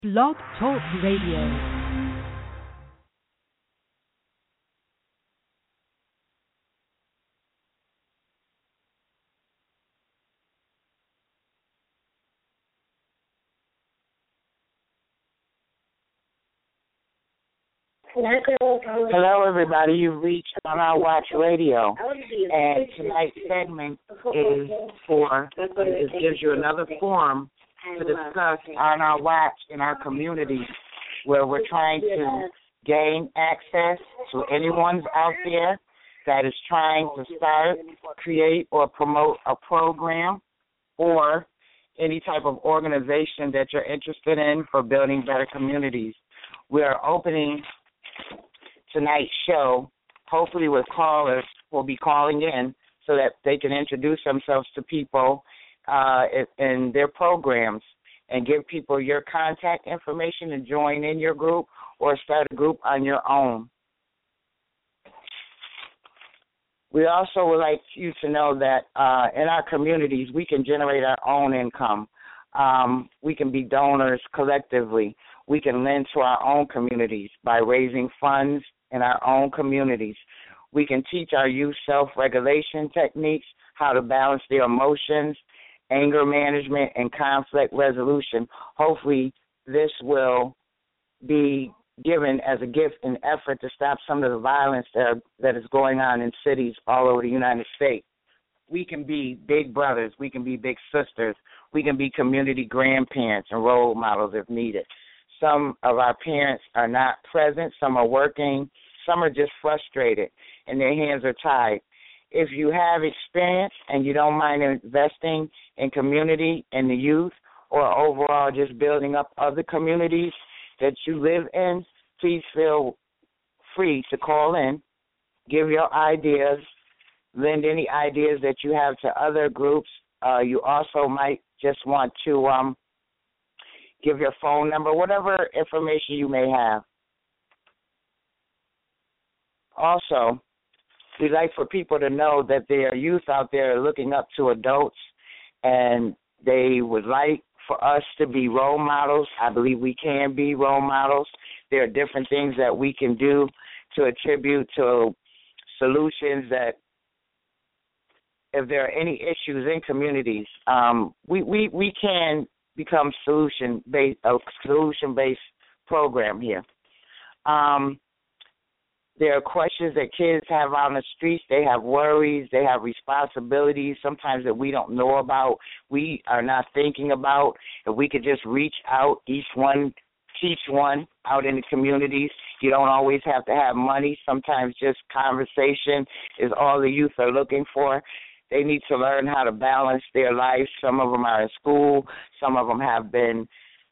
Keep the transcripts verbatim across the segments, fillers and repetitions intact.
Blog Talk Radio. Hello, everybody. You've reached On Our Watch Radio, and tonight's segment is for, it gives you another forum to discuss On Our Watch in our community, where we're trying to gain access to anyone's out there that is trying to start, create, or promote a program or any type of organization that you're interested in for building better communities. We are opening tonight's show, hopefully with callers who will be calling in so that they can introduce themselves to people uh, in their programs and give people your contact information to join in your group or start a group on your own. We also would like you to know that uh, in our communities, we can generate our own income. Um, we can be donors collectively. We can lend to our own communities by raising funds in our own communities. We can teach our youth self-regulation techniques, how to balance their emotions, anger management, and conflict resolution. Hopefully, this will be given as a gift in effort to stop some of the violence that, are, that is going on in cities all over the United States. We can be big brothers. We can be big sisters. We can be community grandparents and role models if needed. Some of our parents are not present. Some are working. Some are just frustrated, and their hands are tied. If you have experience and you don't mind investing in community and the youth or overall just building up other communities that you live in, please feel free to call in, give your ideas, lend any ideas that you have to other groups. Uh, you also might just want to um, give your phone number, whatever information you may have. Also, we'd like for people to know that there are youth out there looking up to adults, and they would like for us to be role models. I believe we can be role models. There are different things that we can do to attribute to solutions that, if there are any issues in communities, um, we, we, we can become solution-based, a solution-based program here. Um, there are questions that kids have on the streets. They have worries. They have responsibilities sometimes that we don't know about, we are not thinking about. If we could just reach out, each one, teach one out in the communities. You don't always have to have money. Sometimes just conversation is all the youth are looking for. They need to learn how to balance their lives. Some of them are in school. Some of them have been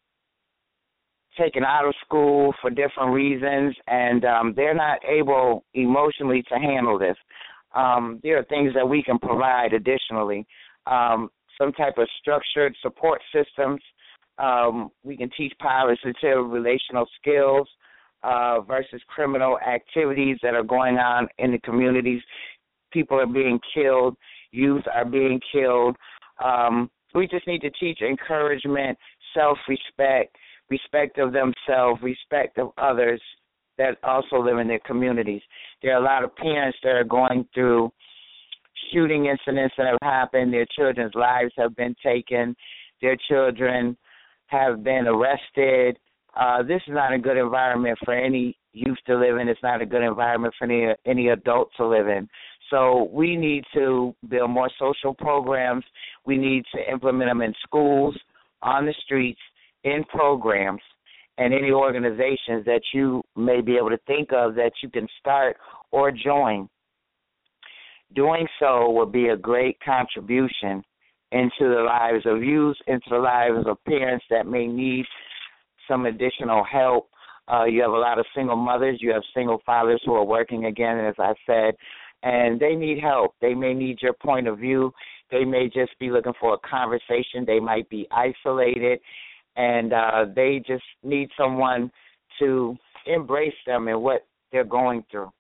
taken out of school for different reasons, and um, they're not able emotionally to handle this. Um, there are things that we can provide additionally. Um, some type of structured support systems. Um, we can teach positive relational skills uh, versus criminal activities that are going on in the communities. People are being killed. Youth are being killed. Um, we just need to teach encouragement, self-respect, respect of themselves, respect of others that also live in their communities. There are a lot of parents that are going through shooting incidents that have happened. Their children's lives have been taken. Their children have been arrested. Uh, this is not a good environment for any youth to live in. It's not a good environment for any, any adult to live in. So we need to build more social programs. We need to implement them in schools, on the streets, in programs, and any organizations that you may be able to think of that you can start or join. Doing so will be a great contribution into the lives of youth, into the lives of parents that may need some additional help. Uh, you have a lot of single mothers. You have single fathers who are working again, as I said, and they need help. They may need your point of view. They may just be looking for a conversation. They might be isolated, and uh, they just need someone to embrace them and what they're going through.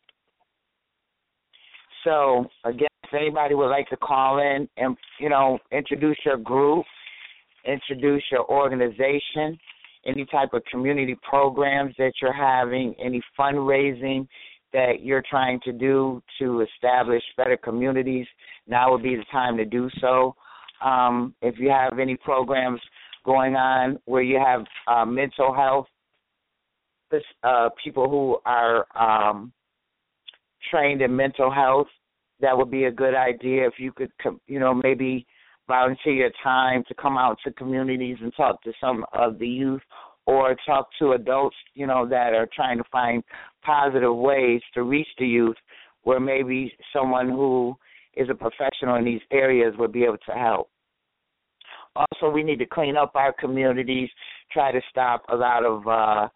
So, again, if anybody would like to call in and, you know, introduce your group, introduce your organization, any type of community programs that you're having, any fundraising that you're trying to do to establish better communities, now would be the time to do so. Um, if you have any programs going on where you have uh, mental health, uh, people who are um, trained in mental health, that would be a good idea if you could, you know, maybe volunteer your time to come out to communities and talk to some of the youth or talk to adults, you know, that are trying to find positive ways to reach the youth where maybe someone who is a professional in these areas would be able to help. Also, we need to clean up our communities, try to stop a lot of uh,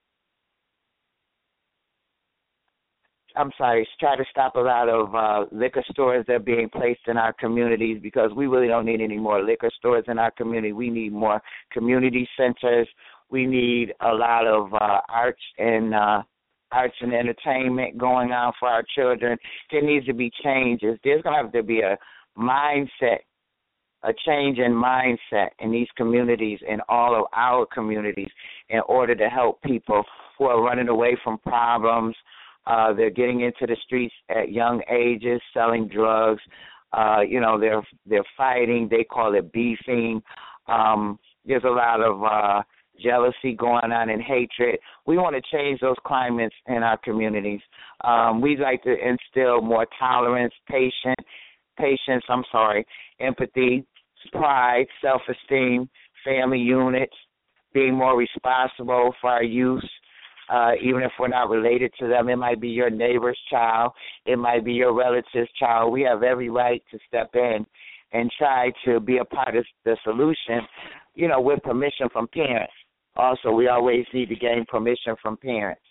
I'm sorry, try to stop a lot of uh, liquor stores that are being placed in our communities, because we really don't need any more liquor stores in our community. We need more community centers. We need a lot of uh, arts and uh, arts and entertainment going on for our children. There needs to be changes. There's going to have to be a mindset, a change in mindset in these communities, in all of our communities, in order to help people who are running away from problems. Uh, they're getting into the streets at young ages, selling drugs. Uh, you know, they're they're fighting. They call it beefing. Um, there's a lot of uh, jealousy going on and hatred. We want to change those climates in our communities. Um, we'd like to instill more tolerance, patient, patience. I'm sorry, empathy, pride, self-esteem, family units, being more responsible for our youth. Uh, even if we're not related to them, it might be your neighbor's child, it might be your relative's child. We have every right to step in and try to be a part of the solution, you know, with permission from parents. Also, we always need to gain permission from parents.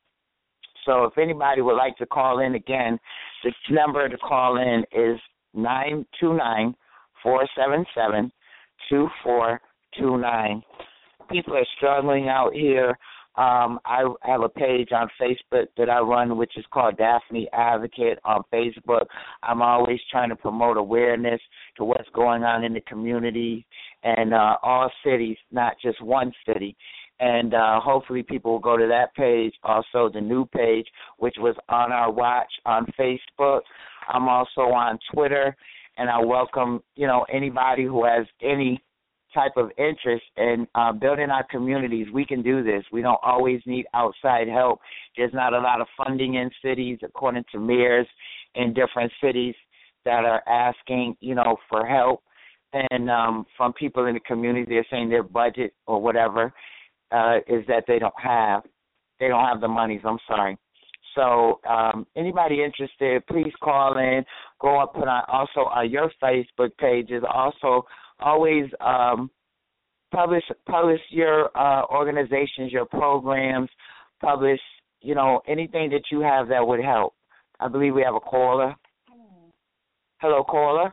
So if anybody would like to call in again, the number to call in is nine two nine, four seven seven, two four two nine. People are struggling out here. Um, I have a page on Facebook that I run, which is called Daphne Advocate on Facebook. I'm always trying to promote awareness to what's going on in the community and uh, all cities, not just one city. And uh, hopefully people will go to that page, also the new page, which was On Our Watch on Facebook. I'm also on Twitter, and I welcome, you know, anybody who has any type of interest in uh, building our communities. We can do this. We don't always need outside help. There's not a lot of funding in cities, according to mayors in different cities that are asking, you know, for help. And um, from people in the community, they're saying their budget or whatever uh, is that they don't have. They don't have the monies. I'm sorry. So um, anybody interested, please call in. Go up, put on also on your Facebook pages. Also, always um, publish publish your uh, organizations, your programs. Publish, you know, anything that you have that would help. I believe we have a caller. Hello, caller.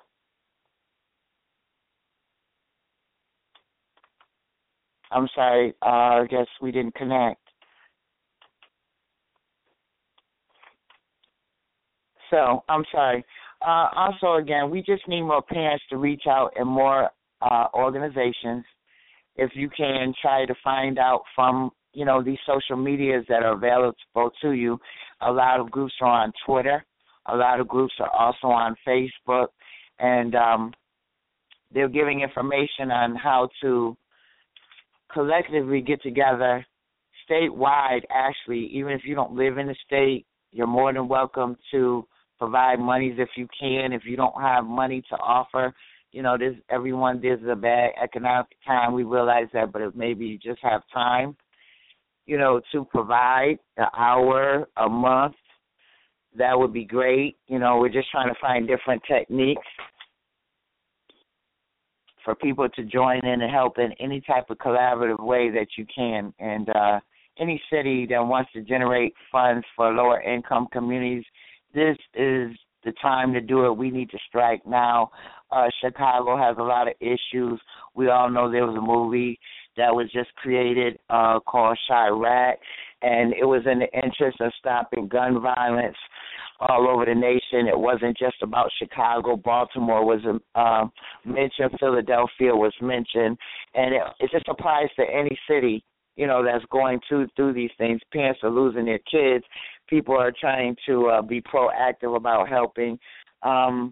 I'm sorry. Uh, I guess we didn't connect. So, I'm sorry. Uh, also, again, we just need more parents to reach out and more uh, organizations. If you can, try to find out from, you know, these social medias that are available to you. A lot of groups are on Twitter. A lot of groups are also on Facebook. And um, they're giving information on how to collectively get together statewide, actually. Even if you don't live in the state, you're more than welcome to provide monies if you can. If you don't have money to offer, you know, this everyone, this is a bad economic time. We realize that, but if maybe you just have time, you know, to provide an hour, a month, that would be great. You know, we're just trying to find different techniques for people to join in and help in any type of collaborative way that you can. And uh, any city that wants to generate funds for lower income communities, this is the time to do it. We need to strike now. Uh, Chicago has a lot of issues. We all know there was a movie that was just created uh, called Chirac, and it was in the interest of stopping gun violence all over the nation. It wasn't just about Chicago. Baltimore was uh, mentioned. Philadelphia was mentioned. And it, it just applies to any city you know, that's going to through these things. Parents are losing their kids. People are trying to uh, be proactive about helping. Um,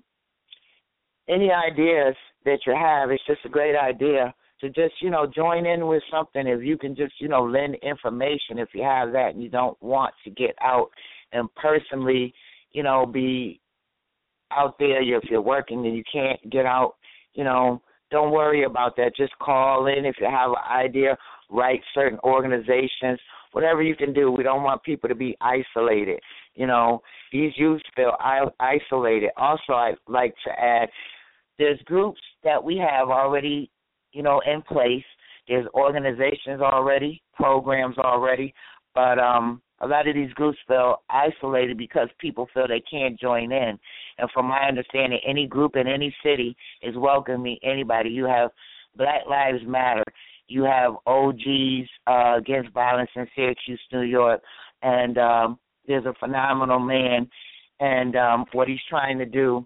any ideas that you have, it's just a great idea to just, you know, join in with something. If you can just, you know, lend information if you have that and you don't want to get out and personally, you know, be out there. If you're working and you can't get out, you know, don't worry about that. Just call in if you have an idea, write certain organizations, whatever you can do. We don't want people to be isolated. You know, these youth feel isolated. Also, I'd like to add, there's groups that we have already, you know, in place. There's organizations already, programs already, but um, a lot of these groups feel isolated because people feel they can't join in. And from my understanding, any group in any city is welcoming anybody. You have Black Lives Matter. You have O Gs uh, Against Violence in Syracuse, New York, and um, there's a phenomenal man, and um, what he's trying to do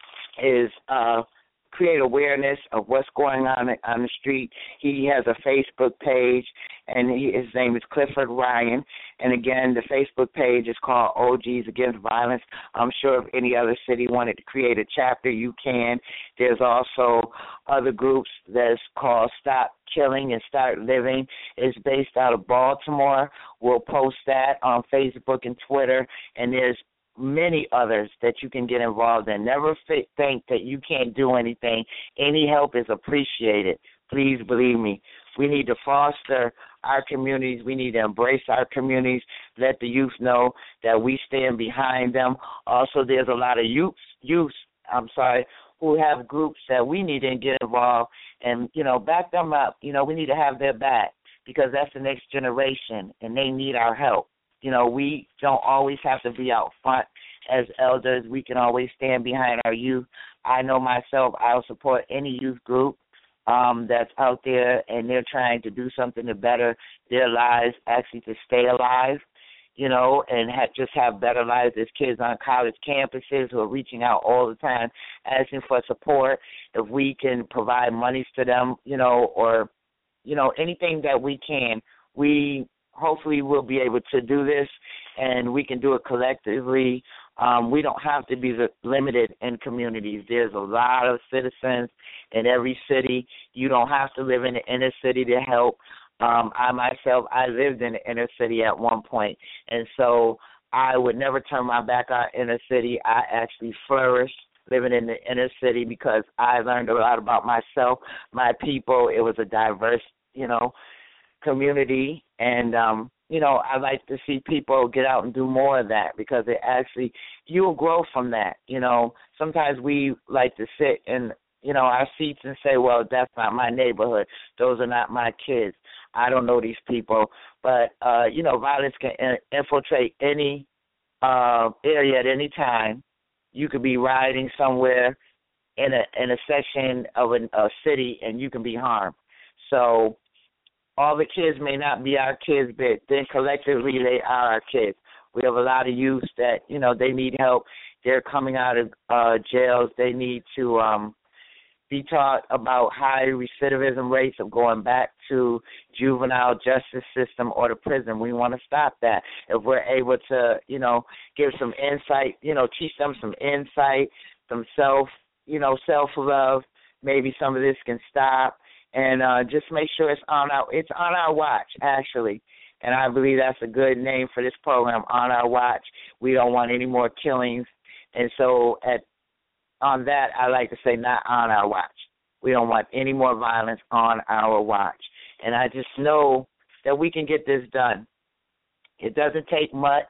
is uh, create awareness of what's going on on the street. He has a Facebook page, and he, his name is Clifford Ryan. And again, the Facebook page is called O Gs Against Violence. I'm sure if any other city wanted to create a chapter, you can. There's also other groups that's called Stop Killing and Start Living. It's based out of Baltimore. We'll post that on Facebook and Twitter, and there's many others that you can get involved in. Never think that you can't do anything. Any help is appreciated. Please believe me. We need to foster our communities. We need to embrace our communities, let the youth know that we stand behind them. Also, there's a lot of youth, youth, I'm sorry, who have groups that we need to get involved and, you know, back them up. You know, we need to have their back because that's the next generation, and they need our help. You know, we don't always have to be out front as elders. We can always stand behind our youth. I know myself, I'll support any youth group um, that's out there, and they're trying to do something to better their lives, actually to stay alive, you know, and ha- just have better lives. There's kids on college campuses who are reaching out all the time, asking for support. If we can provide monies to them, you know, or, you know, anything that we can, we hopefully we'll be able to do this, and we can do it collectively. Um, we don't have to be limited in communities. There's a lot of citizens in every city. You don't have to live in the inner city to help. Um, I myself, I lived in the inner city at one point, and so I would never turn my back on inner city. I actually flourished living in the inner city because I learned a lot about myself, my people. It was a diverse, you know, community, and um, you know, I like to see people get out and do more of that because it actually, you'll grow from that. You know, sometimes we like to sit in, you know, our seats and say, well, that's not my neighborhood. Those are not my kids. I don't know these people. But, uh, you know, violence can infiltrate any uh, area at any time. You could be riding somewhere in a in a section of a, a city, and you can be harmed. So all the kids may not be our kids, but then collectively they are our kids. We have a lot of youth that, you know, they need help. They're coming out of uh, jails. They need to um, be taught about high recidivism rates of going back to juvenile justice system or the prison. We want to stop that. If we're able to, you know, give some insight, you know, teach them some insight, some self, you know, self-love, maybe some of this can stop. And uh, just make sure it's on our it's on our watch, actually. And I believe that's a good name for this program, On Our Watch. We don't want any more killings. And so at on that, I like to say not on our watch. We don't want any more violence on our watch. And I just know that we can get this done. It doesn't take much.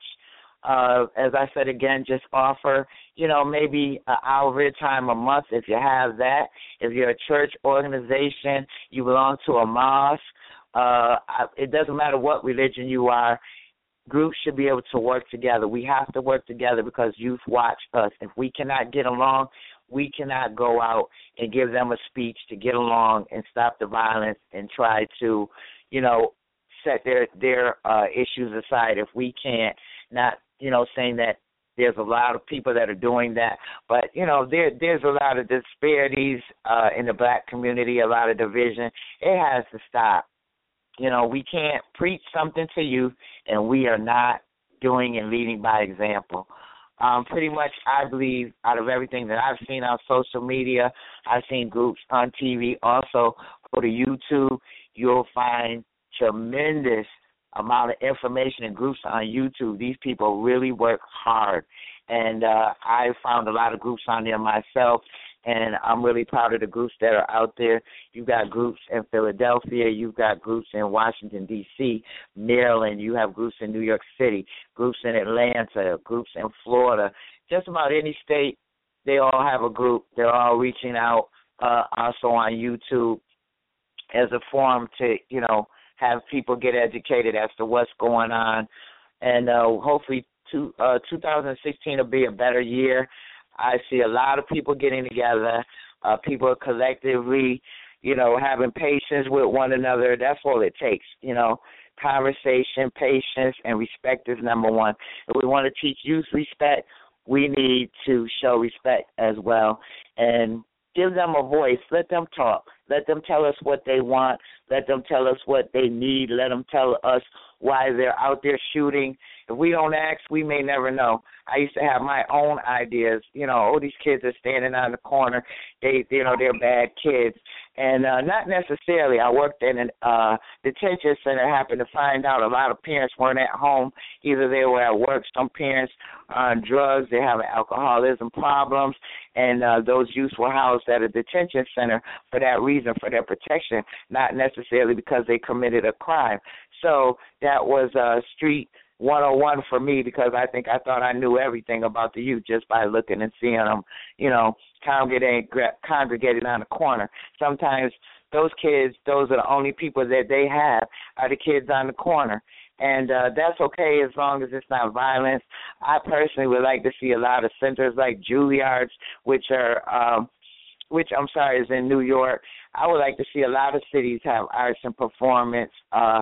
Uh, as I said again, just offer, you know, maybe an hour of your time a month if you have that. If you're a church organization, you belong to a mosque, uh, it doesn't matter what religion you are, groups should be able to work together. We have to work together because youth watch us. If we cannot get along, we cannot go out and give them a speech to get along and stop the violence and try to, you know, set their, their uh, issues aside if we can't. Not, you know, saying that there's a lot of people that are doing that, but, you know, there there's a lot of disparities uh, in the black community, a lot of division. It has to stop. You know, we can't preach something to you and we are not doing and leading by example. Um, pretty much, I believe, out of everything that I've seen on social media, I've seen groups on T V. Also, go to YouTube, you'll find tremendous amount of information and groups on YouTube. These people really work hard. And uh, I found a lot of groups on there myself, and I'm really proud of the groups that are out there. You've got groups in Philadelphia. You've got groups in Washington, D C, Maryland. You have groups in New York City, groups in Atlanta, groups in Florida. Just about any state, they all have a group. They're all reaching out uh, also on YouTube as a forum to, you know, have people get educated as to what's going on. And uh, hopefully two, uh, two thousand sixteen will be a better year. I see a lot of people getting together, uh, people collectively, you know, having patience with one another. That's all it takes, you know. Conversation, patience, and respect is number one. If we want to teach youth respect, we need to show respect as well. And give them a voice. Let them talk. Let them tell us what they want. Let them tell us what they need. Let them tell us why they're out there shooting. If we don't ask, we may never know. I used to have my own ideas. You know, oh, these kids are standing on the corner. They, you know, they're bad kids. And uh, not necessarily. I worked in a uh, detention center, happened to find out a lot of parents weren't at home. Either they were at work. Some parents are on drugs. They have alcoholism problems. And uh, those youths were housed at a detention center for that reason, for their protection, not necessarily because they committed a crime. So that was uh, street one oh one for me, because I think I thought I knew everything about the youth just by looking and seeing them, you know, congregating, congregated on the corner. Sometimes those kids, those are the only people that they have, are the kids on the corner. And uh, that's okay as long as it's not violence. I personally would like to see a lot of centers like Juilliard's, which are, um, which I'm sorry is in New York. I would like to see a lot of cities have arts and performance uh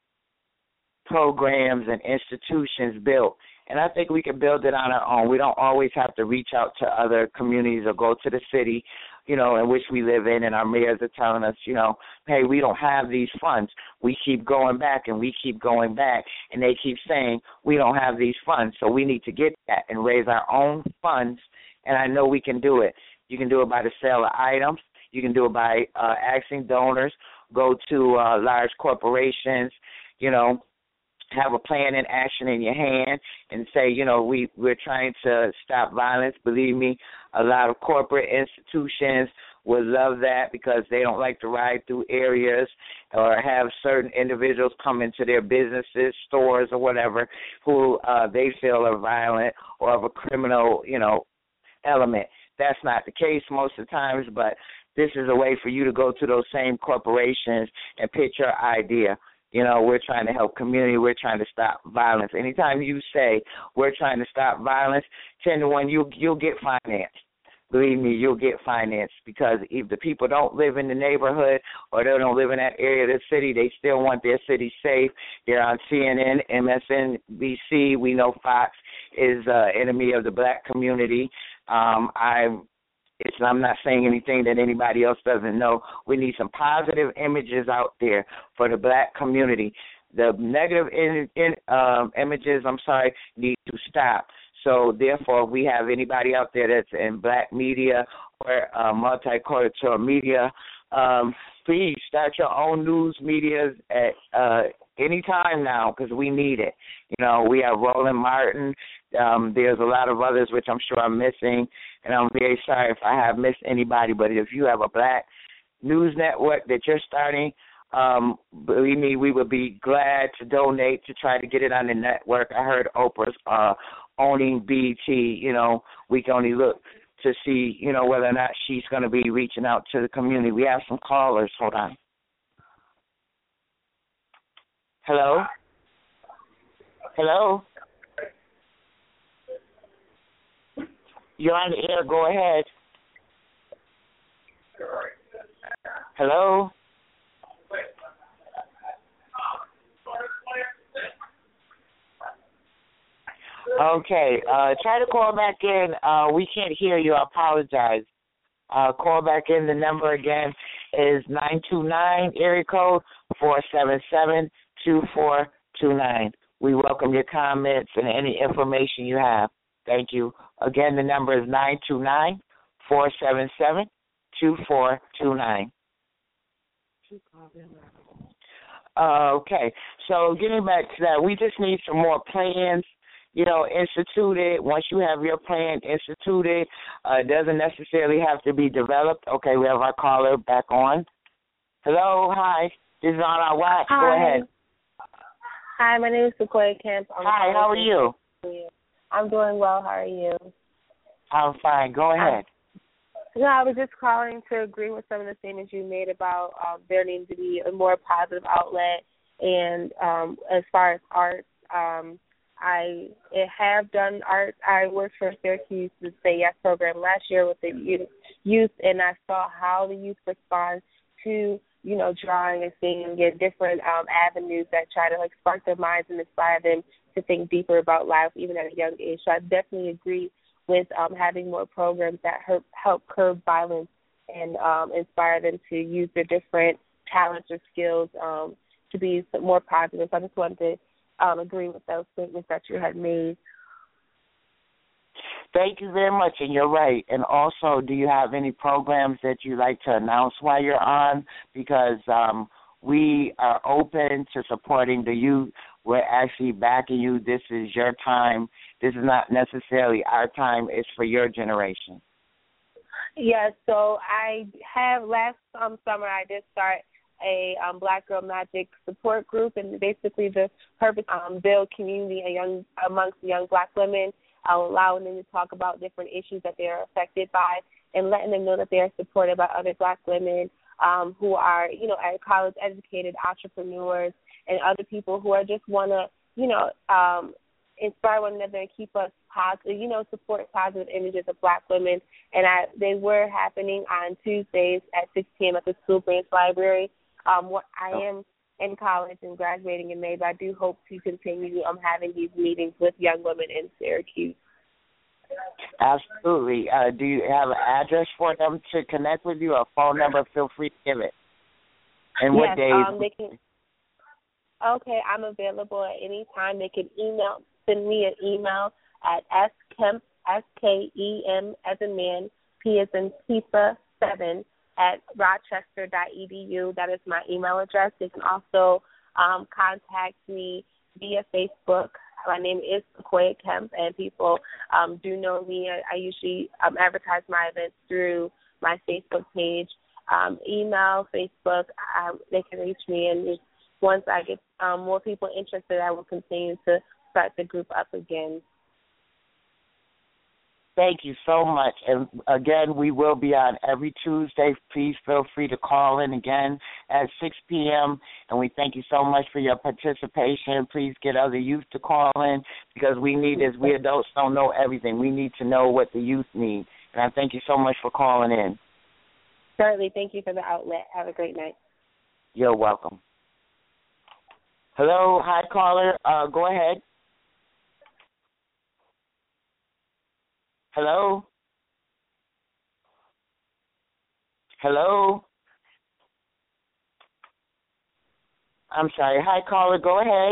programs and institutions built. And I think we can build it on our own. We don't always have to reach out to other communities or go to the city, you know, in which we live in, and our mayors are telling us, you know, hey, we don't have these funds. We keep going back and we keep going back, and they keep saying we don't have these funds, so we need to get that and raise our own funds, and I know we can do it. You can do it by the sale of items. You can do it by uh, asking donors, go to uh, large corporations, you know, have a plan and action in your hand and say, you know, we, we're trying to stop violence. Believe me, a lot of corporate institutions would love that because they don't like to ride through areas or have certain individuals come into their businesses, stores or whatever, who uh, they feel are violent or of a criminal, you know, element. That's not the case most of the times, but this is a way for you to go to those same corporations and pitch your idea. You know, we're trying to help community. We're trying to stop violence. Anytime you say we're trying to stop violence, ten to one, you, you'll get financed. Believe me, you'll get financed, because if the people don't live in the neighborhood or they don't live in that area of the city, they still want their city safe. They're on C N N, M S N B C. We know Fox is an enemy of the black community. Um, I'm It's, I'm not saying anything that anybody else doesn't know. We need some positive images out there for the black community. The negative in, in, um, images, I'm sorry, need to stop. So, therefore, if we have anybody out there that's in black media or uh, multicultural media, um, please start your own news media at uh, any time now, because we need it. You know, we have Roland Martin. Um, there's a lot of others which I'm sure I'm missing, and I'm very sorry if I have missed anybody. But if you have a black news network that you're starting, um, believe me, we would be glad to donate to try to get it on the network. I heard Oprah's uh, owning B E T. You know, we can only look to see, you know, whether or not she's going to be reaching out to the community. We have some callers. Hold on. Hello? Hello? You're on the air. Go ahead. Hello? Okay. Uh, try to call back in. Uh, we can't hear you. I apologize. Uh, call back in. The number again is nine two nine, area code four seven seven, two four two nine. We welcome your comments and any information you have. Thank you. Again, the number is nine two nine, four seven seven, two four two nine. Uh, okay, so getting back to that, we just need some more plans, you know, instituted. Once you have your plan instituted, uh, it doesn't necessarily have to be developed. Okay, we have our caller back on. Hello, hi. This is on our watch. Hi. Go ahead. Hi, my name is Sequoia Kemp. I'm Hi, how are you? I'm doing well. How are you? I'm fine. Go ahead. No, I was just calling to agree with some of the statements you made about um, there needs to be a more positive outlet. And um, as far as arts, um, I have done art. I worked for Syracuse the Say Yes program last year with the youth, and I saw how the youth respond to, you know, drawing and singing and get different um, avenues that try to, like, spark their minds and inspire them to think deeper about life, even at a young age. So I definitely agree with um, having more programs that help, help curb violence and um, inspire them to use their different talents or skills um, to be more positive. So I just wanted to um, agree with those statements that you had made. Thank you very much, and you're right. And also, do you have any programs that you'd like to announce while you're on? Because um, we are open to supporting the youth. We're actually backing you. This is your time. This is not necessarily our time. It's for your generation. Yeah, so I have last um, summer I did start a um, Black Girl Magic support group, and basically the purpose um, build community a young, amongst young Black women, uh, allowing them to talk about different issues that they are affected by and letting them know that they are supported by other Black women um, who are, you know, college-educated entrepreneurs and other people who are just want to, you know, um, inspire one another and keep us positive, you know, support positive images of Black women. And I, they were happening on Tuesdays at six p.m. at the School Branch Library. Um, what I am in college and graduating in May, but I do hope to continue um, having these meetings with young women in Syracuse. Absolutely. Uh, do you have an address for them to connect with you, or a phone number? Feel free to give it. And what yes, days? Um, they can, okay, I'm available at any time. They can email, send me an email at skemp, S K E M as in man, P as in pizza, seven, at rochester dot e d u. That is my email address. They can also um, contact me via Facebook. My name is Sequoia Kemp, and people um, do know me. I, I usually um, advertise my events through my Facebook page. Um, email, Facebook, um, they can reach me, and just once I get um, more people interested, I will continue to start the group up again. Thank you so much. And again, we will be on every Tuesday. Please feel free to call in again at six p.m. And we thank you so much for your participation. Please get other youth to call in, because we need this. We adults don't know everything. We need to know what the youth need. And I thank you so much for calling in. Certainly. Thank you for the outlet. Have a great night. You're welcome. Hello. Hi, caller. Uh, go ahead. Hello? Hello? I'm sorry. Hi, caller. Go ahead.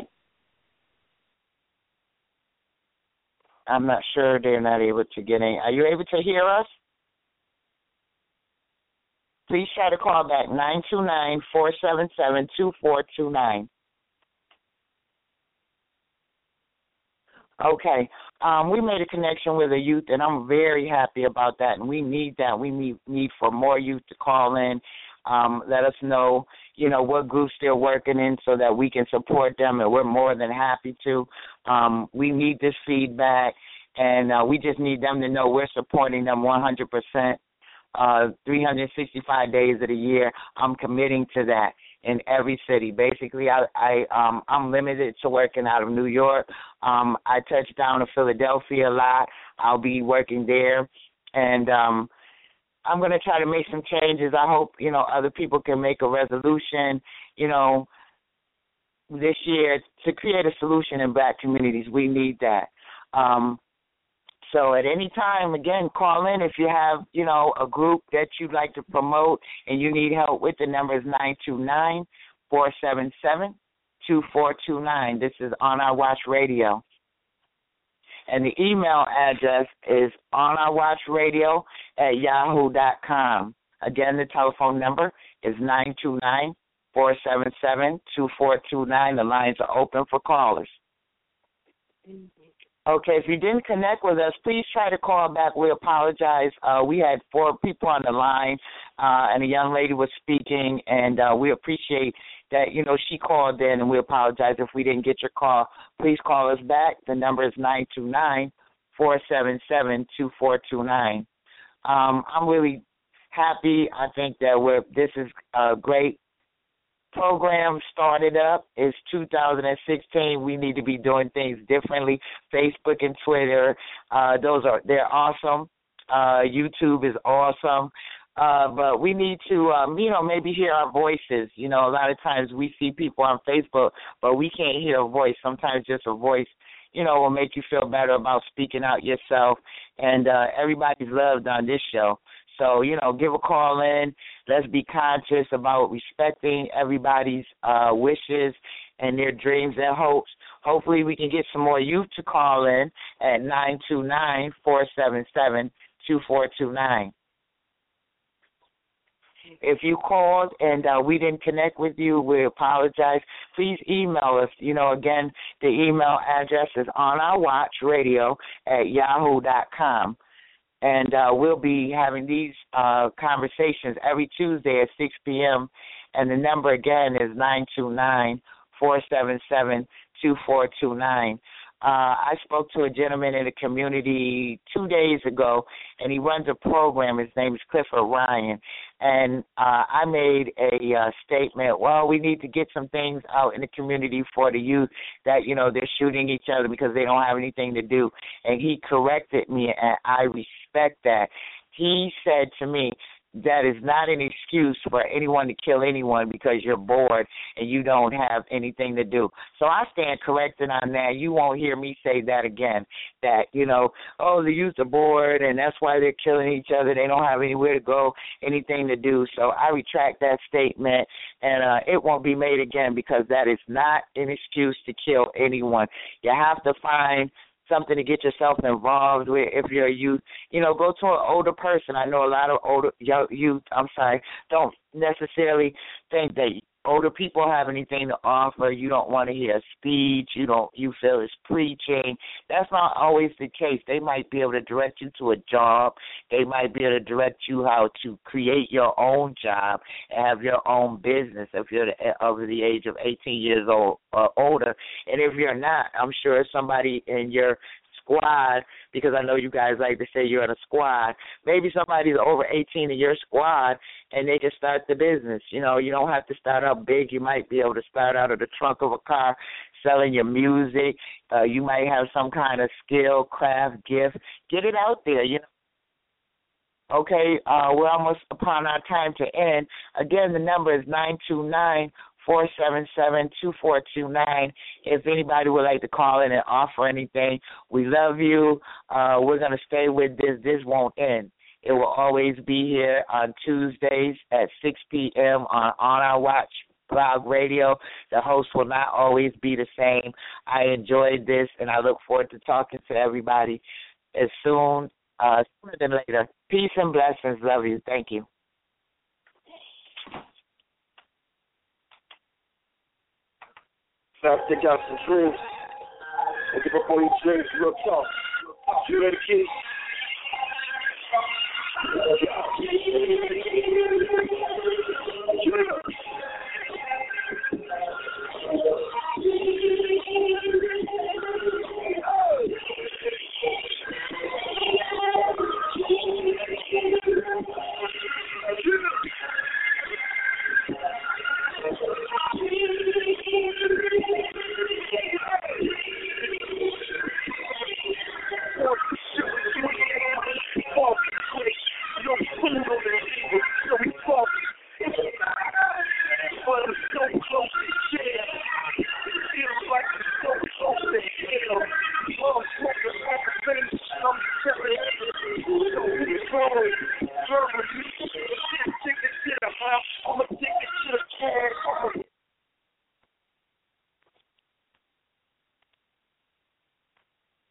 I'm not sure. They're not able to get in. Are you able to hear us? Please try to call back nine two nine, four seven seven, two four two nine. Okay. Um, we made a connection with a youth, and I'm very happy about that, and we need that. We need, need for more youth to call in, um, let us know, you know, what groups they're working in so that we can support them, and we're more than happy to. Um, we need this feedback, and uh, we just need them to know we're supporting them one hundred percent, uh, three hundred sixty-five days of the year. I'm committing to that in every city. Basically, I, I, um, I'm limited to working out of New York. Um, I touch down to Philadelphia a lot. I'll be working there. And um, I'm going to try to make some changes. I hope, you know, other people can make a resolution, you know, this year to create a solution in Black communities. We need that. Um, So at any time, again, call in if you have, you know, a group that you'd like to promote and you need help with. The number is nine two nine, four seven seven, two four two nine. This is On Our Watch Radio. And the email address is onourwatchradio at yahoo dot com. Again, the telephone number is nine two nine, four seven seven, two four two nine. The lines are open for callers. Okay, if you didn't connect with us, please try to call back. We apologize. Uh, we had four people on the line, uh, and a young lady was speaking, and uh, we appreciate that, you know, she called in, and we apologize if we didn't get your call. Please call us back. The number is nine two nine, four seven seven, two four two nine. Um, I'm really happy. I think that we're, this is a great program started up. It's two thousand sixteen. We need to be doing things differently. Facebook and Twitter, uh, those are, they're awesome. Uh, YouTube is awesome. Uh, but we need to, um, you know, maybe hear our voices. You know, a lot of times we see people on Facebook, but we can't hear a voice. Sometimes just a voice, you know, will make you feel better about speaking out yourself. And uh, everybody's loved on this show. So, you know, give a call in. Let's be conscious about respecting everybody's uh, wishes and their dreams and hopes. Hopefully we can get some more youth to call in at nine two nine, four seven seven, two four two nine. If you called and uh, we didn't connect with you, we apologize. Please email us. You know, again, the email address is onourwatchradio at yahoo dot com. And uh, we'll be having these uh, conversations every Tuesday at six p.m. And the number, again, is nine two nine, four seven seven, two four two nine. Uh, I spoke to a gentleman in the community two days ago, and he runs a program. His name is Clifford Ryan. And uh, I made a uh, statement, well, we need to get some things out in the community for the youth that, you know, they're shooting each other because they don't have anything to do. And he corrected me, and I respect that. He said to me, that is not an excuse for anyone to kill anyone because you're bored and you don't have anything to do. So I stand corrected on that. You won't hear me say that again, that, you know, oh, the youth are bored and that's why they're killing each other. They don't have anywhere to go, anything to do. So I retract that statement, and uh, it won't be made again because that is not an excuse to kill anyone. You have to find something to get yourself involved with. If you're a youth, you know, go to an older person. I know a lot of older youth, I'm sorry, don't necessarily think that older people have anything to offer. You don't want to hear a speech. You don't. You feel it's preaching. That's not always the case. They might be able to direct you to a job. They might be able to direct you how to create your own job and have your own business if you're the, over the age of eighteen years old or older. And if you're not, I'm sure somebody in your squad, because I know you guys like to say you're in a squad, maybe somebody's over eighteen in your squad and they can start the business. You know, you don't have to start out big. You might be able to start out of the trunk of a car selling your music. Uh, you might have some kind of skill, craft, gift. Get it out there, you know. Okay, uh, we're almost upon our time to end. Again, the number is nine two nine, four seven seven, two four two nine. If anybody would like to call in and offer anything, we love you. Uh, we're going to stay with this. This won't end. It will always be here on Tuesdays at six p.m. on On Our Watch Blog Radio. The host will not always be the same. I enjoyed this, and I look forward to talking to everybody as soon, uh, sooner than later. Peace and blessings. Love you. Thank you. Now take out some dreams. And get up on your dreams, real talk. You ready, kid?